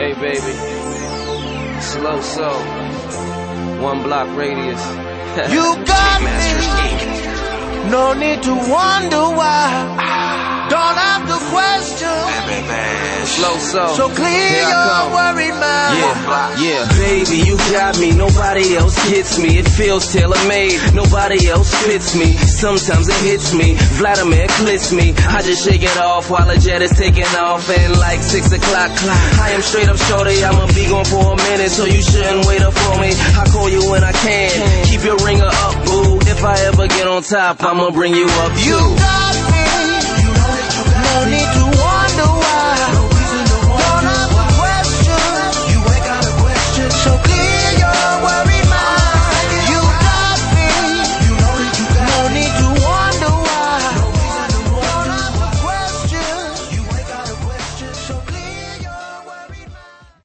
Hey baby, slow soul, 1 block radius. You got me, no need to wonder why. Don't have to question. Slow soul, so clear your worried mind. Yeah, baby, you got me. Nobody else gets me. It feels tailor-made. Nobody else fits me. Sometimes it hits me. Vladimir clips me. I just shake it off while the jet is taking off. And like 6 o'clock, I am straight up shorty. I'ma be gone for a minute, so you shouldn't wait up for me. I call you when I can. Keep your ringer up, boo. If I ever get on top, I'ma bring you up too.